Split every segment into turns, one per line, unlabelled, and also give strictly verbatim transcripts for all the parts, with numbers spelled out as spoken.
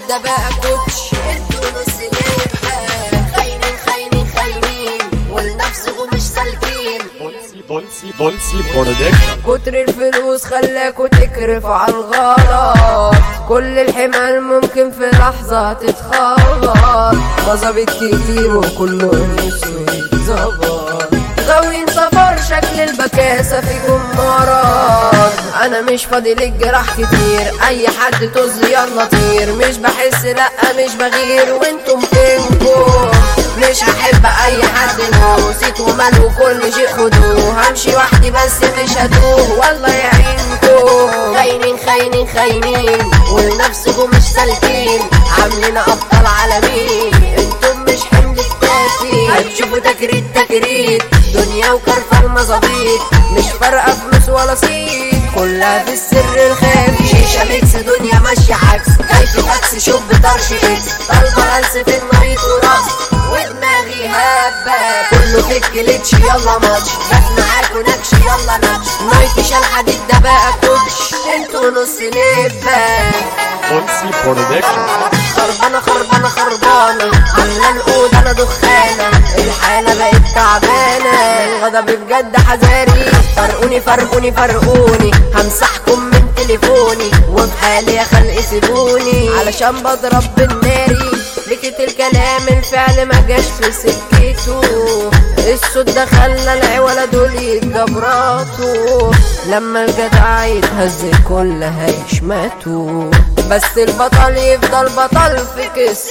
ده بقى كوتش. انتوا نص نيبة خاينين خاينين خاينين ولنفسكم مش سالكين.
بولسي بولسي برودكشن.
كتر الفلوس خلاكوا تكرفوا على الغلط، كل الحمال ممكن في لحظة تتخبط. مظابط كتير وكله نفسه يتظبط، غاويين سفر شكل البكاسة فيكم مرض. انا مش فاضي للجراح كتير، اي حد طز يلا طير. مش بحس لأ مش بغير وانتم فينكم، مش هحب اي حد نسيت ومال وكل شيء خدوه. همشي وحدي بس مش هتوه والله يعينكم. خاينين خاينين خاينين ولنفسكم مش سالكين، عاملين ابطال عالمين انتم مش حمل الكافي. هتشوفوا تكريت تكريت دنيا وكرفة المظابيط، مش فارقة فلوس ولا صيت كلها في السر الخافي. شيشة ميكس دنيا ماشية عكس، كيف تاكس شوف بطرش اكس. طالبة هلس في المريض ورقص ودماغي هبة، كله في الكليتش يلا ماتش. جت معاكوا نكش يلا نكش، نايتي شال حديد ده بقى كوتش. انتوا نص نبة
بولسي برودكشن.
خربانة خربانة خربانة عاملة الأوضة أنا دخانة، الحالة بقت تعبانة الغضب بجد حذاري. فرقوني فرقوني فرقوني همسحكم من تليفوني، وبحالي يا خلق سيبوني علشان بضرب بالناري. لكت الكلام الفعل ما جاش في سكته، الصوت ده خلى العوالة دول يتجبراتوا. لما الجدع يتهز الكل هيشمتوا، بس البطل يفضل بطل في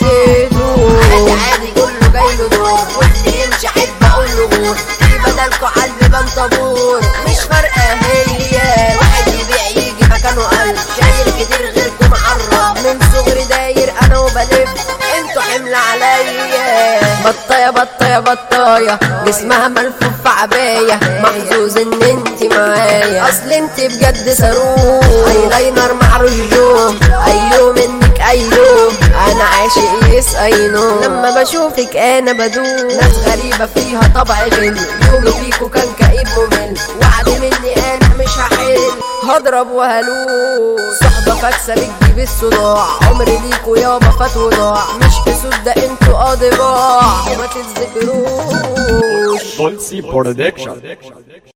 قصته. عادي عادي كله جايله دور، واللي يمشي احب اقوله غور. في بدلكوا عالبيبان طابور، مش فارقة هي واحد يبيع يجي مكانه قلب. شايل كتير غيركم معرب، من صغري داير انا وبلف انتوا حمل عليا. بطاية بطاية بطاية جسمها ملفوف في عباية، محظوظ ان انت معايا اصل انت بجد صاروخ. ايلاينر مع رجوم ايوه منك ايوه، انا عاشق يس اينو. لما بشوفك انا بدوم، ناس غريبة فيها طبع غل. يومي فيكو كان كئيب ممل، وعد مني انا مش هحل. هضرب وهلوس صحبة فاكسة بتجيب الصداع، عمري ليكو يابا فات وضاع. مش كسود ده انتوا قاضي باع وما تتذكروش.
بولسي برودكشن.